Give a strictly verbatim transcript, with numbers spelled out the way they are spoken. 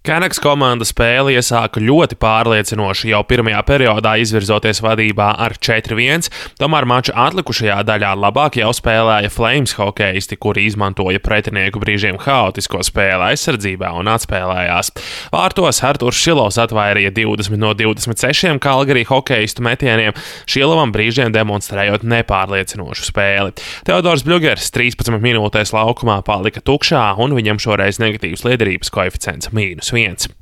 Canucks komanda spēli iesāka ļoti pārliecinoši, jau pirmajā periodā izvirzoties vadībā ar četri viens, tomēr mača atlikušajā daļā labāk jau spēlēja Flames hokeisti, kuri izmantoja pretinieku brīžiem haotisko spēli aizsardzībā un atspēlējās. Vārtos Arturs Šilovs atvairīja divdesmit no divdesmit sešiem Calgary hokeistu metieniem, Šilovam brīžiem demonstrējot nepārliecinošu spēli. Teodors Bļugers trīspadsmit minūtēs laukumā palika tukšā un viņam šoreiz negatīvs liederības koeficients mīnus viens.